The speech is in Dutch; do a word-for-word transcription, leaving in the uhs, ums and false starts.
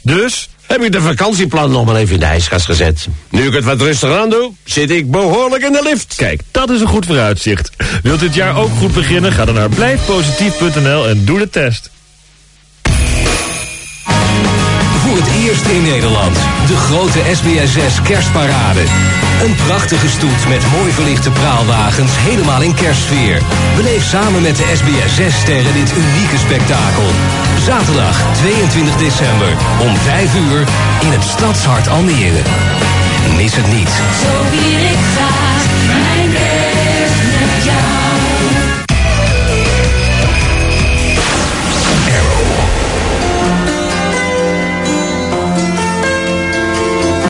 Dus heb ik de vakantieplan nog maar even in de ijskast gezet. Nu ik het wat rustiger aan doe, zit ik behoorlijk in de lift. Kijk, dat is een goed vooruitzicht. Wilt dit jaar ook goed beginnen? Ga dan naar blijf positief punt n l en doe de test. Voor het eerst in Nederland. De grote S B S zes kerstparade. Een prachtige stoet met mooi verlichte praalwagens helemaal in kerstsfeer. Beleef samen met de S B S zes-sterren dit unieke spektakel. Zaterdag tweeëntwintig december om vijf uur in het stadshart Almere. Mis het niet. Zo wil ik gaan.